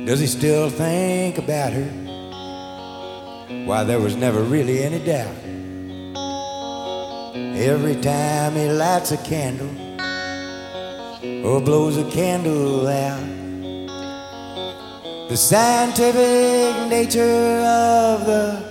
Does he still think about her? Why, there was never really any doubt. Every time he lights a candle or blows a candle out, the scientific nature of the